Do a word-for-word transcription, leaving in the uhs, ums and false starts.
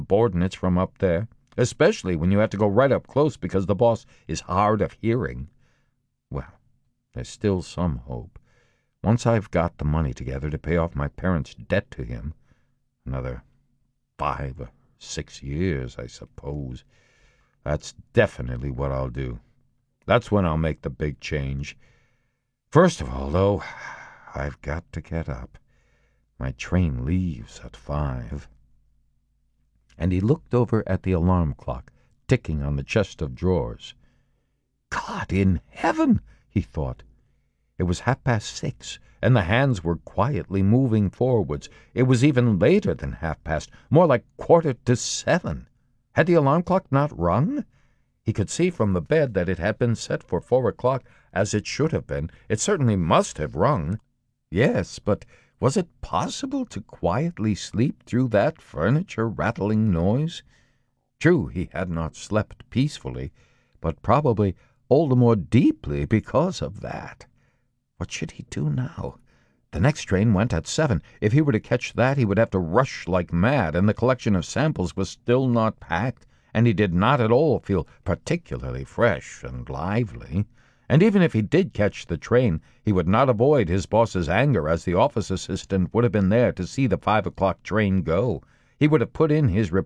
subordinates from up there, especially when you have to go right up close because the boss is hard of hearing. Well, there's still some hope. Once I've got the money together to pay off my parents' debt to him, another five or six years, I suppose, that's definitely what I'll do. That's when I'll make the big change. First of all, though, I've got to get up. My train leaves at five. And he looked over at the alarm clock, ticking on the chest of drawers. God in heaven, he thought. It was half-past six, and the hands were quietly moving forwards. It was even later than half-past, more like quarter to seven. Had the alarm clock not rung? He could see from the bed that it had been set for four o'clock, as it should have been. It certainly must have rung. Yes, but was it possible to quietly sleep through that furniture-rattling noise? True, he had not slept peacefully, but probably all the more deeply because of that. What should he do now? The next train went at seven. If he were to catch that, he would have to rush like mad, and the collection of samples was still not packed, and he did not at all feel particularly fresh and lively. And even if he did catch the train, he would not avoid his boss's anger, as the office assistant would have been there to see the five o'clock train go. He would have put in his